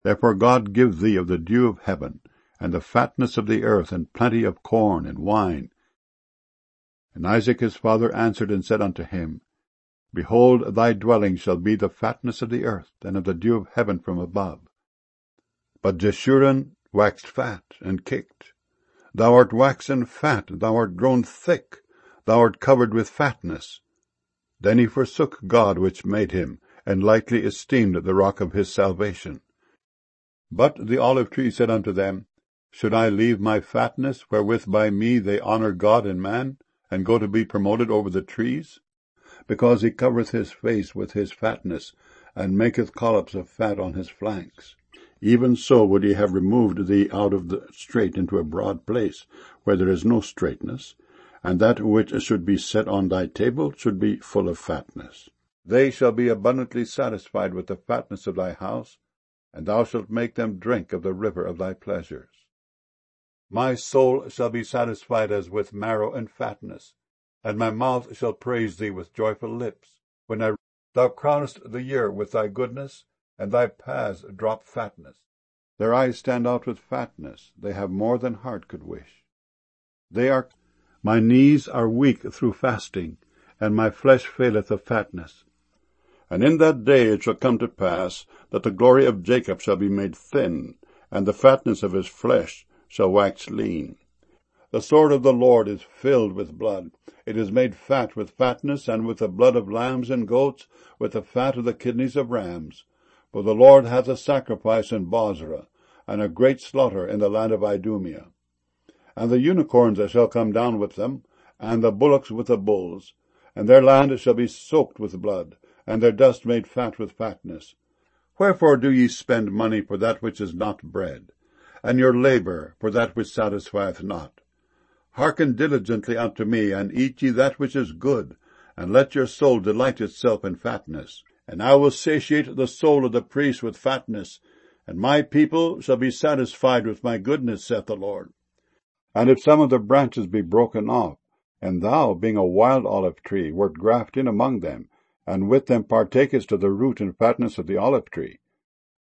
Therefore God give thee of the dew of heaven, and the fatness of the earth, and plenty of corn and wine. And Isaac his father answered and said unto him, Behold, thy dwelling shall be the fatness of the earth, and of the dew of heaven from above. But Jeshurun waxed fat, and kicked. Thou art waxen fat, thou art grown thick, thou art covered with fatness. Then he forsook God which made him, and lightly esteemed the rock of his salvation. But the olive tree said unto them, Should I leave my fatness, wherewith by me they honour God and man, and go to be promoted over the trees? Because he covereth his face with his fatness, and maketh collops of fat on his flanks. Even so would he have removed thee out of the strait into a broad place, where there is no straightness, and that which should be set on thy table should be full of fatness. They shall be abundantly satisfied with the fatness of thy house, and thou shalt make them drink of the river of thy pleasures. My soul shall be satisfied as with marrow and fatness, and my mouth shall praise thee with joyful lips, when thou crownest the year with thy goodness, and thy paths drop fatness. Their eyes stand out with fatness, they have more than heart could wish. My knees are weak through fasting, and my flesh faileth of fatness. And in that day it shall come to pass, that the glory of Jacob shall be made thin, and the fatness of his flesh shall wax lean. The sword of the Lord is filled with blood. It is made fat with fatness, and with the blood of lambs and goats, with the fat of the kidneys of rams. For the Lord hath a sacrifice in Bozrah, and a great slaughter in the land of Idumea. And the unicorns shall come down with them, and the bullocks with the bulls, and their land shall be soaked with blood, and their dust made fat with fatness. Wherefore do ye spend money for that which is not bread, and your labour for that which satisfieth not? Hearken diligently unto me, and eat ye that which is good, and let your soul delight itself in fatness. And I will satiate the soul of the priest with fatness, and my people shall be satisfied with my goodness, saith the Lord. And if some of the branches be broken off, and thou, being a wild olive tree, wert grafted in among them, and with them partakest of the root and fatness of the olive tree,